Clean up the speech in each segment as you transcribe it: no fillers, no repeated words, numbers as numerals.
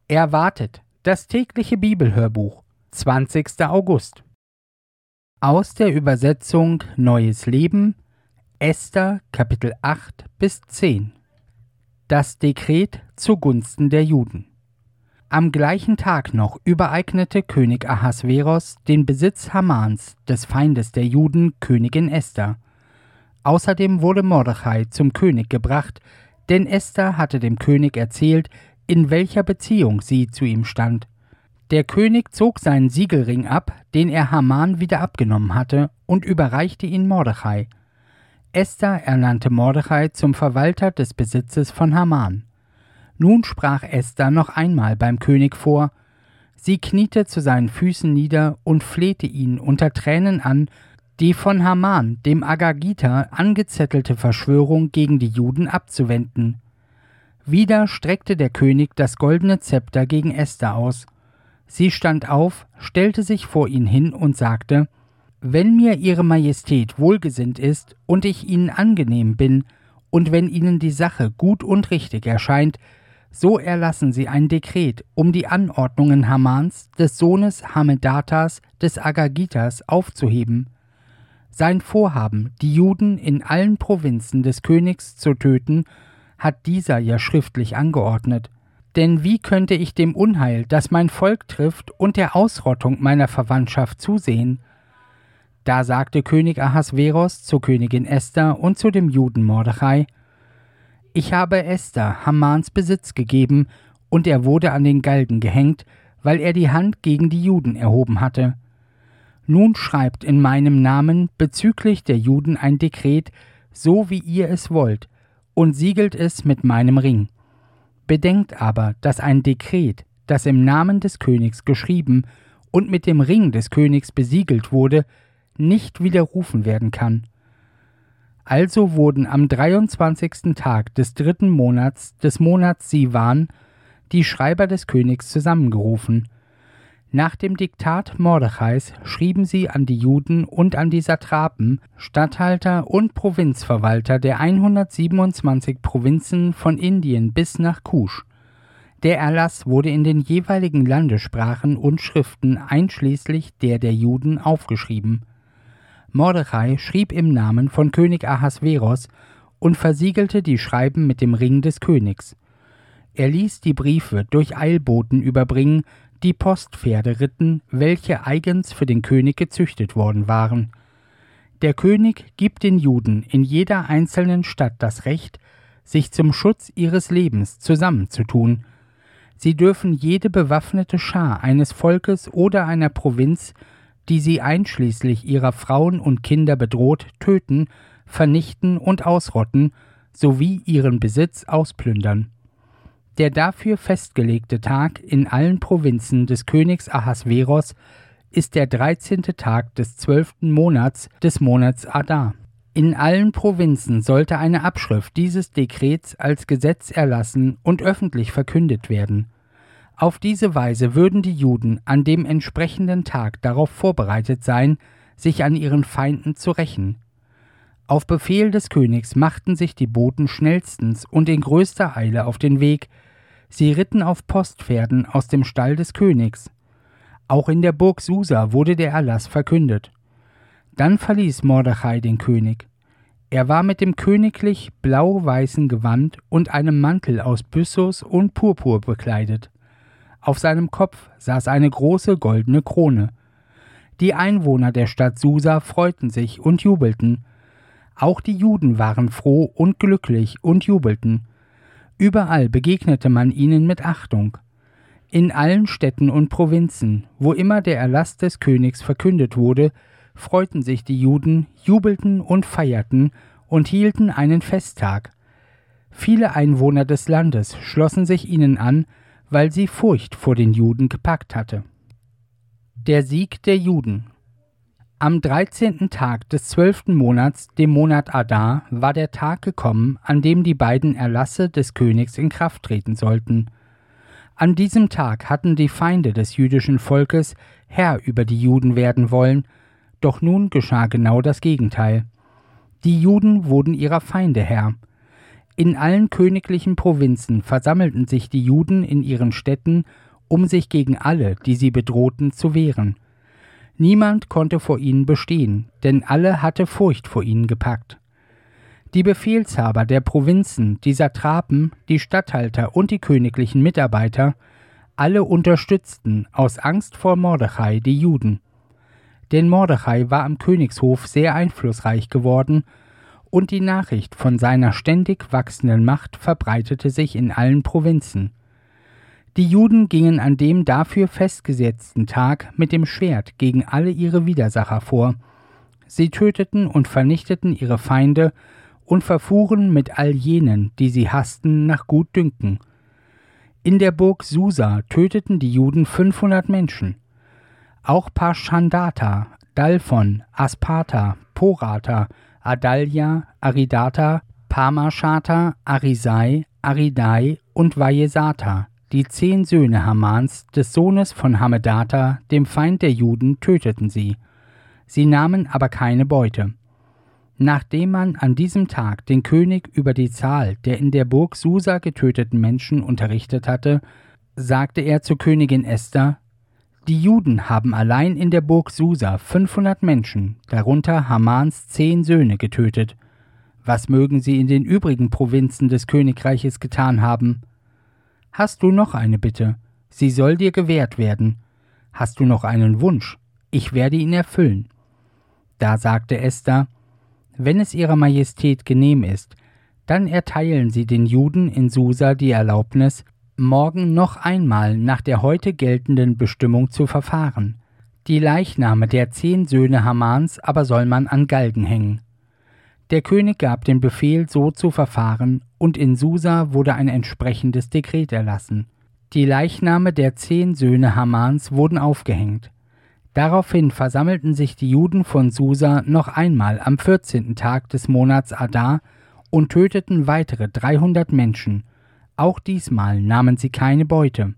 Erwartet, das tägliche Bibelhörbuch, 20. August. Aus der Übersetzung Neues Leben, Esther, Kapitel 8 bis 10. Das Dekret zugunsten der Juden. Am gleichen Tag noch übereignete König Ahasveros den Besitz Hamans, des Feindes der Juden, Königin Esther. Außerdem wurde Mordechai zum König gebracht, denn Esther hatte dem König erzählt, in welcher Beziehung sie zu ihm stand. Der König zog seinen Siegelring ab, den er Haman wieder abgenommen hatte, und überreichte ihn Mordechai. Esther ernannte Mordechai zum Verwalter des Besitzes von Haman. Nun sprach Esther noch einmal beim König vor. Sie kniete zu seinen Füßen nieder und flehte ihn unter Tränen an, die von Haman, dem Agagiter, angezettelte Verschwörung gegen die Juden abzuwenden. Wieder streckte der König das goldene Zepter gegen Esther aus. Sie stand auf, stellte sich vor ihn hin und sagte: »Wenn mir Ihre Majestät wohlgesinnt ist und ich Ihnen angenehm bin, und wenn Ihnen die Sache gut und richtig erscheint, so erlassen Sie ein Dekret, um die Anordnungen Hamans, des Sohnes Hamedatas, des Agagiters, aufzuheben. Sein Vorhaben, die Juden in allen Provinzen des Königs zu töten, hat dieser ja schriftlich angeordnet. Denn wie könnte ich dem Unheil, das mein Volk trifft, und der Ausrottung meiner Verwandtschaft zusehen?« Da sagte König Ahasveros zur Königin Esther und zu dem Juden Mordechai: »Ich habe Esther Hamans Besitz gegeben, und er wurde an den Galgen gehängt, weil er die Hand gegen die Juden erhoben hatte. Nun schreibt in meinem Namen bezüglich der Juden ein Dekret, so wie ihr es wollt, und siegelt es mit meinem Ring. Bedenkt aber, dass ein Dekret, das im Namen des Königs geschrieben und mit dem Ring des Königs besiegelt wurde, nicht widerrufen werden kann.« Also wurden am 23. Tag des 3. Monats des Monats Siwan die Schreiber des Königs zusammengerufen. Nach dem Diktat Mordechais schrieben sie an die Juden und an die Satrapen, Statthalter und Provinzverwalter der 127 Provinzen von Indien bis nach Kusch. Der Erlass wurde in den jeweiligen Landessprachen und Schriften einschließlich der Juden aufgeschrieben. Mordechai schrieb im Namen von König Ahasveros und versiegelte die Schreiben mit dem Ring des Königs. Er ließ die Briefe durch Eilboten überbringen, die Postpferde ritten, welche eigens für den König gezüchtet worden waren. Der König gibt den Juden in jeder einzelnen Stadt das Recht, sich zum Schutz ihres Lebens zusammenzutun. Sie dürfen jede bewaffnete Schar eines Volkes oder einer Provinz, die sie einschließlich ihrer Frauen und Kinder bedroht, töten, vernichten und ausrotten, sowie ihren Besitz ausplündern. Der dafür festgelegte Tag in allen Provinzen des Königs Ahasveros ist der 13. Tag des 12. Monats des Monats Adar. In allen Provinzen sollte eine Abschrift dieses Dekrets als Gesetz erlassen und öffentlich verkündet werden. Auf diese Weise würden die Juden an dem entsprechenden Tag darauf vorbereitet sein, sich an ihren Feinden zu rächen. Auf Befehl des Königs machten sich die Boten schnellstens und in größter Eile auf den Weg. Sie ritten auf Postpferden aus dem Stall des Königs. Auch in der Burg Susa wurde der Erlass verkündet. Dann verließ Mordechai den König. Er war mit dem königlich blau-weißen Gewand und einem Mantel aus Byssus und Purpur bekleidet. Auf seinem Kopf saß eine große goldene Krone. Die Einwohner der Stadt Susa freuten sich und jubelten. Auch die Juden waren froh und glücklich und jubelten. Überall begegnete man ihnen mit Achtung. In allen Städten und Provinzen, wo immer der Erlass des Königs verkündet wurde, freuten sich die Juden, jubelten und feierten und hielten einen Festtag. Viele Einwohner des Landes schlossen sich ihnen an, weil sie Furcht vor den Juden gepackt hatte. Der Sieg der Juden. Am 13. Tag des 12. Monats, dem Monat Adar, war der Tag gekommen, an dem die beiden Erlasse des Königs in Kraft treten sollten. An diesem Tag hatten die Feinde des jüdischen Volkes Herr über die Juden werden wollen, doch nun geschah genau das Gegenteil. Die Juden wurden ihrer Feinde Herr. In allen königlichen Provinzen versammelten sich die Juden in ihren Städten, um sich gegen alle, die sie bedrohten, zu wehren. Niemand konnte vor ihnen bestehen, denn alle hatte Furcht vor ihnen gepackt. Die Befehlshaber der Provinzen, die Satrapen, die Statthalter und die königlichen Mitarbeiter, alle unterstützten aus Angst vor Mordechai die Juden. Denn Mordechai war am Königshof sehr einflussreich geworden, und die Nachricht von seiner ständig wachsenden Macht verbreitete sich in allen Provinzen. Die Juden gingen an dem dafür festgesetzten Tag mit dem Schwert gegen alle ihre Widersacher vor. Sie töteten und vernichteten ihre Feinde und verfuhren mit all jenen, die sie hassten, nach Gutdünken. In der Burg Susa töteten die Juden 500 Menschen. Auch Paschandata, Dalphon, Aspata, Porata, Adalia, Aridata, Parmashata, Arisai, Aridai und Vajesata, die 10 Söhne Hamans, des Sohnes von Hammedata, dem Feind der Juden, töteten sie. Sie nahmen aber keine Beute. Nachdem man an diesem Tag den König über die Zahl der in der Burg Susa getöteten Menschen unterrichtet hatte, sagte er zur Königin Esther: Die Juden haben allein in der Burg Susa 500 Menschen, darunter Hamans 10 Söhne, getötet. Was mögen sie in den übrigen Provinzen des Königreiches getan haben? Hast du noch eine Bitte? Sie soll dir gewährt werden. Hast du noch einen Wunsch? Ich werde ihn erfüllen. Da sagte Esther: Wenn es Ihrer Majestät genehm ist, dann erteilen Sie den Juden in Susa die Erlaubnis, morgen noch einmal nach der heute geltenden Bestimmung zu verfahren. Die Leichname der 10 Söhne Hamans aber soll man an Galgen hängen. Der König gab den Befehl, so zu verfahren, und in Susa wurde ein entsprechendes Dekret erlassen. Die Leichname der 10 Söhne Hamans wurden aufgehängt. Daraufhin versammelten sich die Juden von Susa noch einmal am 14. Tag des Monats Adar und töteten weitere 300 Menschen. Auch diesmal nahmen sie keine Beute.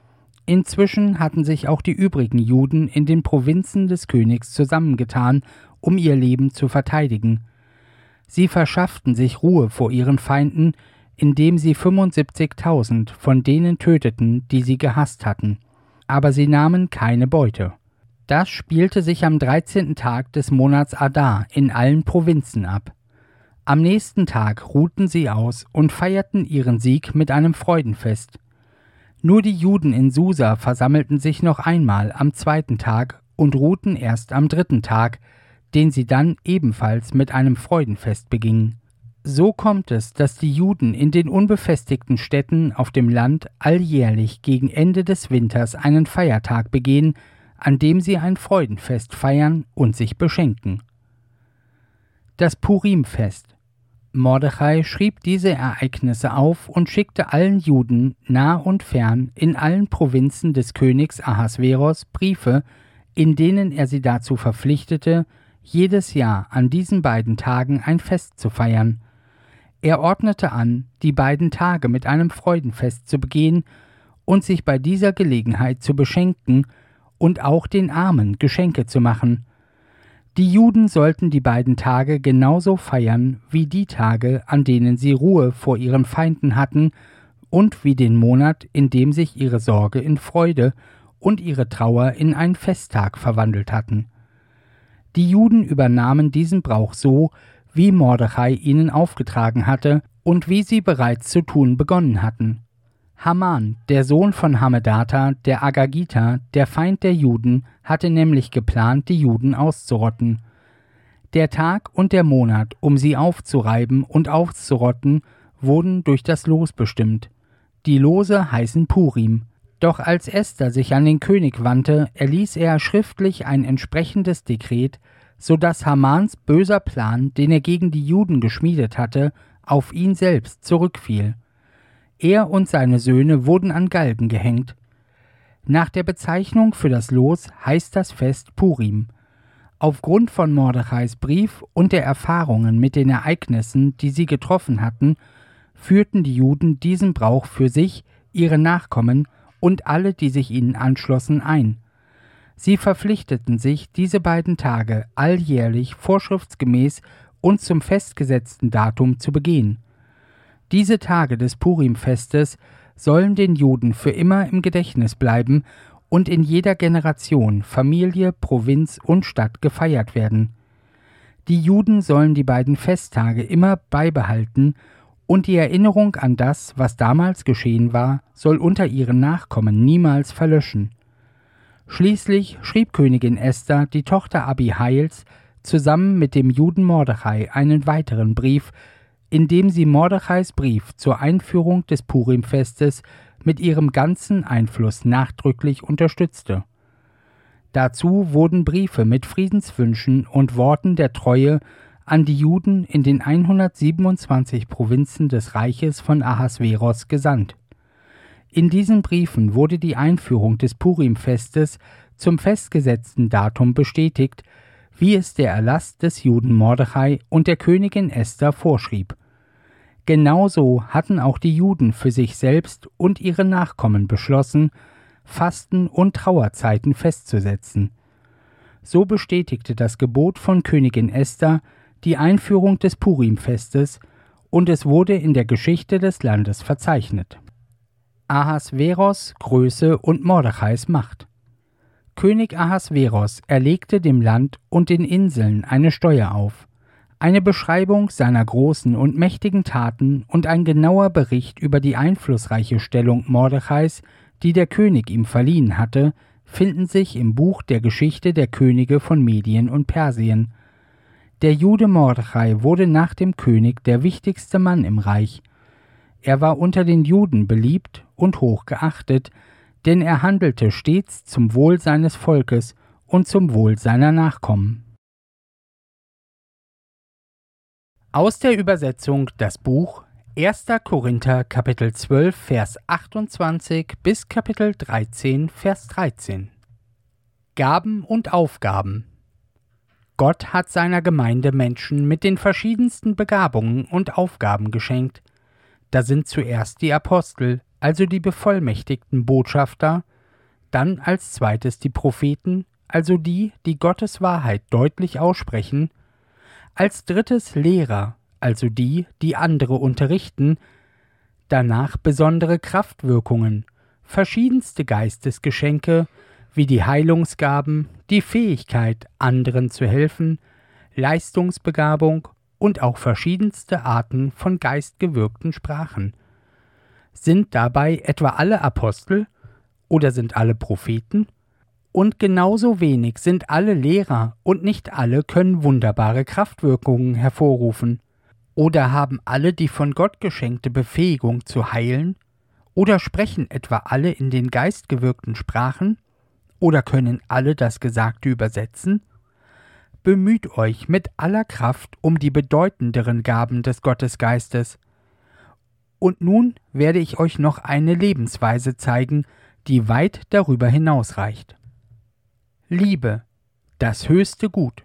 Inzwischen hatten sich auch die übrigen Juden in den Provinzen des Königs zusammengetan, um ihr Leben zu verteidigen. Sie verschafften sich Ruhe vor ihren Feinden, indem sie 75.000 von denen töteten, die sie gehasst hatten. Aber sie nahmen keine Beute. Das spielte sich am 13. Tag des Monats Adar in allen Provinzen ab. Am nächsten Tag ruhten sie aus und feierten ihren Sieg mit einem Freudenfest. Nur die Juden in Susa versammelten sich noch einmal am 2. Tag und ruhten erst am 3. Tag, den sie dann ebenfalls mit einem Freudenfest begingen. So kommt es, dass die Juden in den unbefestigten Städten auf dem Land alljährlich gegen Ende des Winters einen Feiertag begehen, an dem sie ein Freudenfest feiern und sich beschenken. Das Purimfest. Mordechai schrieb diese Ereignisse auf und schickte allen Juden, nah und fern, in allen Provinzen des Königs Ahasveros Briefe, in denen er sie dazu verpflichtete, jedes Jahr an diesen beiden Tagen ein Fest zu feiern. Er ordnete an, die beiden Tage mit einem Freudenfest zu begehen und sich bei dieser Gelegenheit zu beschenken und auch den Armen Geschenke zu machen. Die Juden sollten die beiden Tage genauso feiern wie die Tage, an denen sie Ruhe vor ihren Feinden hatten, und wie den Monat, in dem sich ihre Sorge in Freude und ihre Trauer in einen Festtag verwandelt hatten. Die Juden übernahmen diesen Brauch so, wie Mordechai ihnen aufgetragen hatte und wie sie bereits zu tun begonnen hatten. Haman, der Sohn von Hammedata, der Agagiter, der Feind der Juden, hatte nämlich geplant, die Juden auszurotten. Der Tag und der Monat, um sie aufzureiben und auszurotten, wurden durch das Los bestimmt. Die Lose heißen Purim. Doch als Esther sich an den König wandte, erließ er schriftlich ein entsprechendes Dekret, so dass Hamans böser Plan, den er gegen die Juden geschmiedet hatte, auf ihn selbst zurückfiel. Er und seine Söhne wurden an Galgen gehängt. Nach der Bezeichnung für das Los heißt das Fest Purim. Aufgrund von Mordechais Brief und der Erfahrungen mit den Ereignissen, die sie getroffen hatten, führten die Juden diesen Brauch für sich, ihre Nachkommen und alle, die sich ihnen anschlossen, ein. Sie verpflichteten sich, diese beiden Tage alljährlich vorschriftsgemäß und zum festgesetzten Datum zu begehen. Diese Tage des Purimfestes sollen den Juden für immer im Gedächtnis bleiben und in jeder Generation, Familie, Provinz und Stadt gefeiert werden. Die Juden sollen die beiden Festtage immer beibehalten und die Erinnerung an das, was damals geschehen war, soll unter ihren Nachkommen niemals verlöschen. Schließlich schrieb Königin Esther, die Tochter Abihails, zusammen mit dem Juden Mordechai einen weiteren Brief, in dem sie Mordechais Brief zur Einführung des Purimfestes mit ihrem ganzen Einfluss nachdrücklich unterstützte. Dazu wurden Briefe mit Friedenswünschen und Worten der Treue an die Juden in den 127 Provinzen des Reiches von Ahasveros gesandt. In diesen Briefen wurde die Einführung des Purimfestes zum festgesetzten Datum bestätigt, wie es der Erlass des Juden Mordechai und der Königin Esther vorschrieb. Genauso hatten auch die Juden für sich selbst und ihre Nachkommen beschlossen, Fasten- und Trauerzeiten festzusetzen. So bestätigte das Gebot von Königin Esther die Einführung des Purimfestes und es wurde in der Geschichte des Landes verzeichnet. Ahasveros Größe und Mordechais Macht. König Ahasveros erlegte dem Land und den Inseln eine Steuer auf. Eine Beschreibung seiner großen und mächtigen Taten und ein genauer Bericht über die einflussreiche Stellung Mordechais, die der König ihm verliehen hatte, finden sich im Buch der Geschichte der Könige von Medien und Persien. Der Jude Mordechai wurde nach dem König der wichtigste Mann im Reich. Er war unter den Juden beliebt und hoch geachtet, denn er handelte stets zum Wohl seines Volkes und zum Wohl seiner Nachkommen. Aus der Übersetzung das Buch 1. Korinther Kapitel 12 Vers 28 bis Kapitel 13 Vers 13. Gaben und Aufgaben. Gott hat seiner Gemeinde Menschen mit den verschiedensten Begabungen und Aufgaben geschenkt. Da sind zuerst die Apostel, also die bevollmächtigten Botschafter, dann als zweites die Propheten, also die, die Gottes Wahrheit deutlich aussprechen, als drittes Lehrer, also die, die andere unterrichten, danach besondere Kraftwirkungen, verschiedenste Geistesgeschenke, wie die Heilungsgaben, die Fähigkeit, anderen zu helfen, Leistungsbegabung und auch verschiedenste Arten von geistgewirkten Sprachen. Sind dabei etwa alle Apostel oder sind alle Propheten? Und genauso wenig sind alle Lehrer und nicht alle können wunderbare Kraftwirkungen hervorrufen. Oder haben alle die von Gott geschenkte Befähigung zu heilen? Oder sprechen etwa alle in den geistgewirkten Sprachen? Oder können alle das Gesagte übersetzen? Bemüht euch mit aller Kraft um die bedeutenderen Gaben des Gottesgeistes. Und nun werde ich euch noch eine Lebensweise zeigen, die weit darüber hinausreicht. Liebe, das höchste Gut.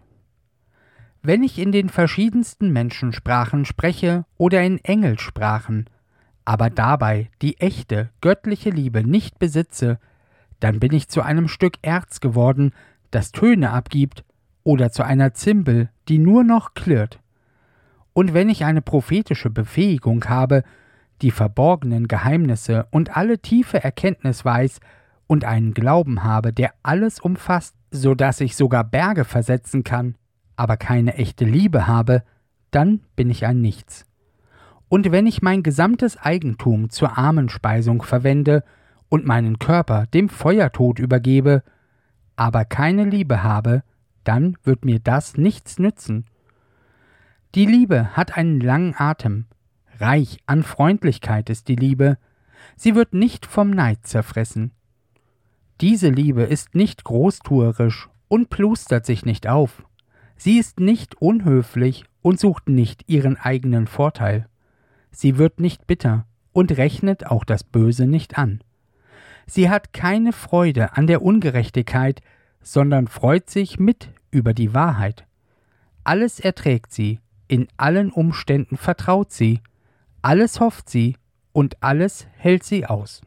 Wenn ich in den verschiedensten Menschensprachen spreche oder in Engelsprachen, aber dabei die echte, göttliche Liebe nicht besitze, dann bin ich zu einem Stück Erz geworden, das Töne abgibt, oder zu einer Zimbel, die nur noch klirrt. Und wenn ich eine prophetische Befähigung habe, die verborgenen Geheimnisse und alle tiefe Erkenntnis weiß und einen Glauben habe, der alles umfasst, so dass ich sogar Berge versetzen kann, aber keine echte Liebe habe, dann bin ich ein Nichts. Und wenn ich mein gesamtes Eigentum zur Armenspeisung verwende und meinen Körper dem Feuertod übergebe, aber keine Liebe habe, dann wird mir das nichts nützen. Die Liebe hat einen langen Atem. Reich an Freundlichkeit ist die Liebe. Sie wird nicht vom Neid zerfressen. Diese Liebe ist nicht großtuerisch und plustert sich nicht auf. Sie ist nicht unhöflich und sucht nicht ihren eigenen Vorteil. Sie wird nicht bitter und rechnet auch das Böse nicht an. Sie hat keine Freude an der Ungerechtigkeit, sondern freut sich mit über die Wahrheit. Alles erträgt sie, in allen Umständen vertraut sie, alles hofft sie und alles hält sie aus.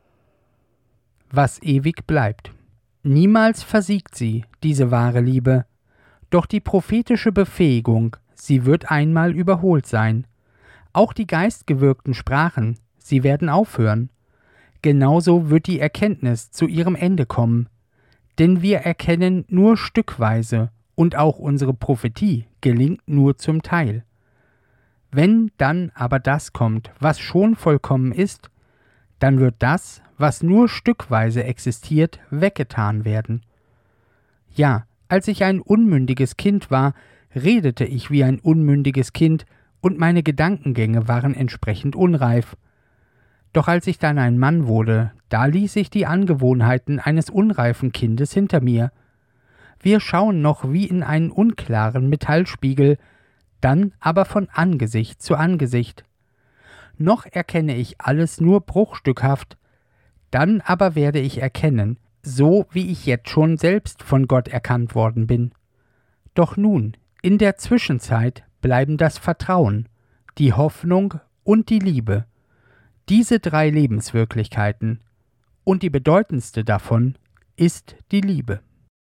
Was ewig bleibt. Niemals versiegt sie, diese wahre Liebe, doch die prophetische Befähigung, sie wird einmal überholt sein. Auch die geistgewirkten Sprachen, sie werden aufhören. Genauso wird die Erkenntnis zu ihrem Ende kommen. Denn wir erkennen nur stückweise und auch unsere Prophetie gelingt nur zum Teil. Wenn dann aber das kommt, was schon vollkommen ist, dann wird das, was nur stückweise existiert, weggetan werden. Ja, als ich ein unmündiges Kind war, redete ich wie ein unmündiges Kind und meine Gedankengänge waren entsprechend unreif. Doch als ich dann ein Mann wurde, da ließ ich die Angewohnheiten eines unreifen Kindes hinter mir. Wir schauen noch wie in einen unklaren Metallspiegel, dann aber von Angesicht zu Angesicht. Noch erkenne ich alles nur bruchstückhaft, dann aber werde ich erkennen, so wie ich jetzt schon selbst von Gott erkannt worden bin. Doch nun, in der Zwischenzeit bleiben das Vertrauen, die Hoffnung und die Liebe, diese 3 Lebenswirklichkeiten, und die bedeutendste davon ist die Liebe.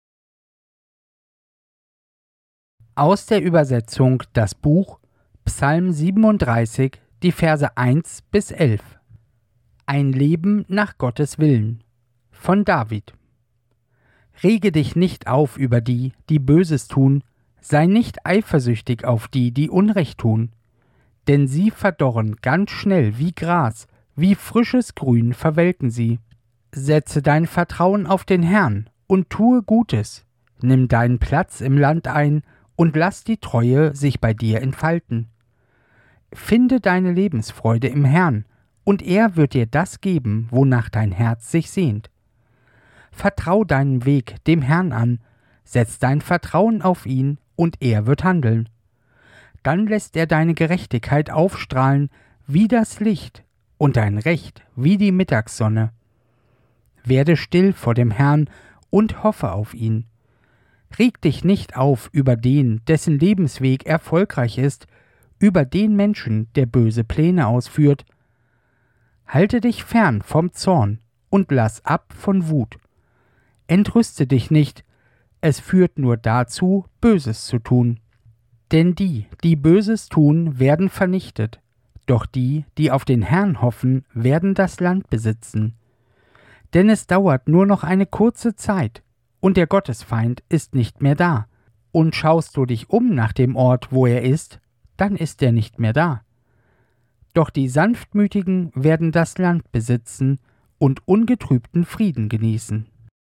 Aus der Übersetzung das Buch Psalm 37, die Verse 1 bis 11. Ein Leben nach Gottes Willen von David. Rege dich nicht auf über die, die Böses tun, sei nicht eifersüchtig auf die, die Unrecht tun, denn sie verdorren ganz schnell wie Gras, wie frisches Grün verwelken sie. Setze dein Vertrauen auf den Herrn und tue Gutes, nimm deinen Platz im Land ein und lass die Treue sich bei dir entfalten. Finde deine Lebensfreude im Herrn, und er wird dir das geben, wonach dein Herz sich sehnt. Vertrau deinen Weg dem Herrn an, setz dein Vertrauen auf ihn, und er wird handeln. Dann lässt er deine Gerechtigkeit aufstrahlen wie das Licht und dein Recht wie die Mittagssonne. Werde still vor dem Herrn und hoffe auf ihn. Reg dich nicht auf über den, dessen Lebensweg erfolgreich ist, über den Menschen, der böse Pläne ausführt. Halte dich fern vom Zorn und lass ab von Wut. Entrüste dich nicht, es führt nur dazu, Böses zu tun. Denn die, die Böses tun, werden vernichtet, doch die, die auf den Herrn hoffen, werden das Land besitzen. Denn es dauert nur noch eine kurze Zeit, und der Gottesfeind ist nicht mehr da. Und schaust du dich um nach dem Ort, wo er ist, dann ist er nicht mehr da. Doch die Sanftmütigen werden das Land besitzen und ungetrübten Frieden genießen.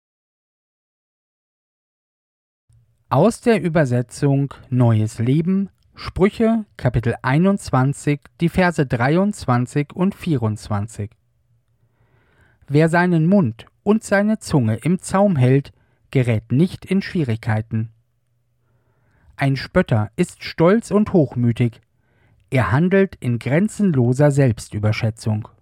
Aus der Übersetzung Neues Leben, Sprüche, Kapitel 21, die Verse 23 und 24. Wer seinen Mund und seine Zunge im Zaum hält, gerät nicht in Schwierigkeiten. Ein Spötter ist stolz und hochmütig, er handelt in grenzenloser Selbstüberschätzung.